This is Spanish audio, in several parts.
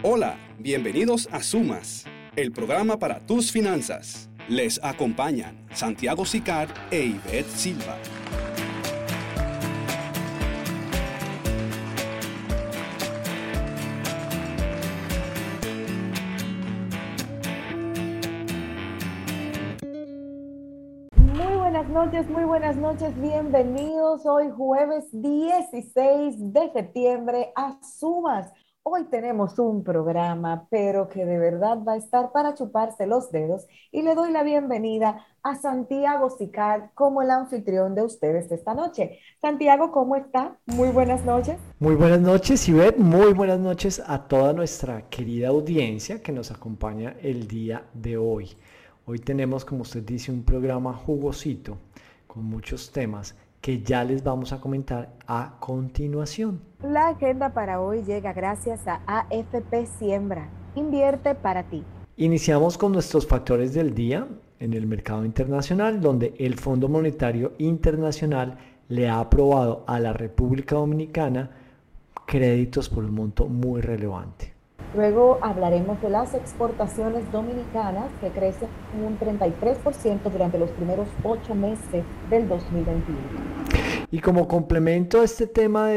Hola, bienvenidos a Sumas, el programa para tus finanzas. Les acompañan Santiago Sicard e Ivette Silva. Muy buenas noches, bienvenidos hoy jueves 16 de septiembre a Sumas. Hoy tenemos un programa, pero que de verdad va a estar para chuparse los dedos, y le doy la bienvenida a Santiago Sicard como el anfitrión de ustedes esta noche. Santiago, ¿cómo está? Muy buenas noches. Muy buenas noches, Ivette, muy buenas noches a toda nuestra querida audiencia que nos acompaña el día de hoy. Hoy tenemos, como usted dice, un programa jugosito con muchos temas que ya les vamos a comentar a continuación. La agenda para hoy llega gracias a AFP Siembra. Invierte para ti. Iniciamos con nuestros factores del día en el mercado internacional, donde el Fondo Monetario Internacional le ha aprobado a la República Dominicana créditos por un monto muy relevante. Luego hablaremos de las exportaciones dominicanas, que crecen un 33% durante los primeros 8 meses del 2021. Y como complemento a este tema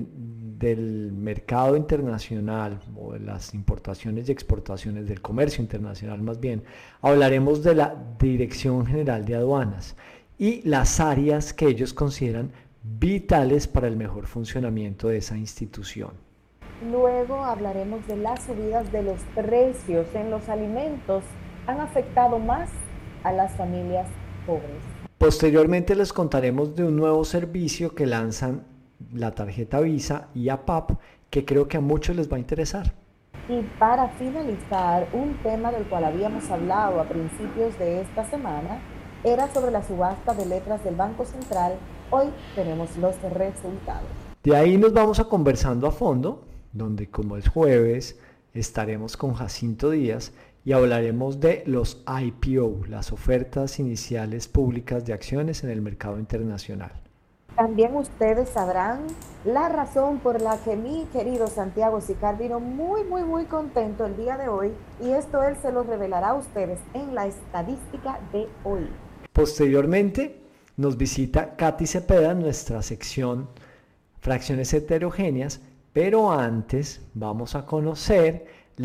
del mercado internacional, o de las importaciones y exportaciones, del comercio internacional más bien, hablaremos de la Dirección General de Aduanas y las áreas que ellos consideran vitales para el mejor funcionamiento de esa institución. Luego hablaremos de las subidas de los precios en los alimentos han afectado más a las familias pobres. Posteriormente les contaremos de un nuevo servicio que lanzan la tarjeta Visa y APAP, que creo que a muchos les va a interesar. Y para finalizar, un tema del cual habíamos hablado a principios de esta semana era sobre la subasta de letras del Banco Central. Hoy tenemos los resultados. De ahí nos vamos a conversando a fondo, donde, como es jueves, estaremos con Jacinto Díaz y hablaremos de los IPO, las ofertas iniciales públicas de acciones en el mercado internacional. También ustedes sabrán la razón por la que mi querido Santiago Sicard vino muy contento el día de hoy, y esto él se lo revelará a ustedes en la estadística de hoy. Posteriormente nos visita Katy Cepeda en nuestra sección Fracciones Heterogéneas, pero antes vamos a conocer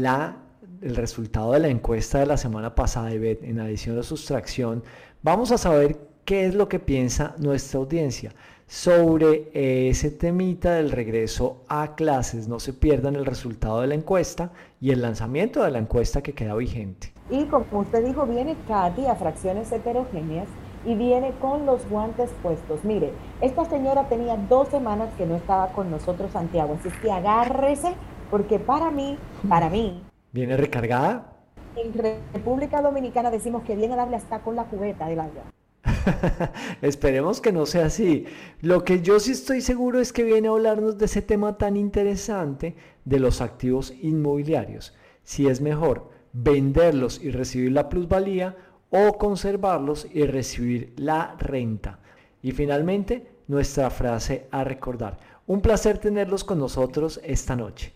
el resultado de la encuesta de la semana pasada, Ivette. En adición a sustracción, vamos a saber qué es lo que piensa nuestra audiencia sobre ese temita del regreso a clases. No se pierdan el resultado de la encuesta y el lanzamiento de la encuesta que queda vigente. Y como usted dijo, viene Katy a Fracciones Heterogéneas y viene con los guantes puestos. Mire, esta señora tenía 2 semanas que no estaba con nosotros, Santiago, así que agárrese, porque para mí... ¿Viene recargada? En República Dominicana decimos que viene a darle hasta con la cubeta del agua. Esperemos que no sea así. Lo que yo sí estoy seguro es que viene a hablarnos de ese tema tan interesante de los activos inmobiliarios. Si es mejor venderlos y recibir la plusvalía, o conservarlos y recibir la renta. Y finalmente, nuestra frase a recordar. Un placer tenerlos con nosotros esta noche.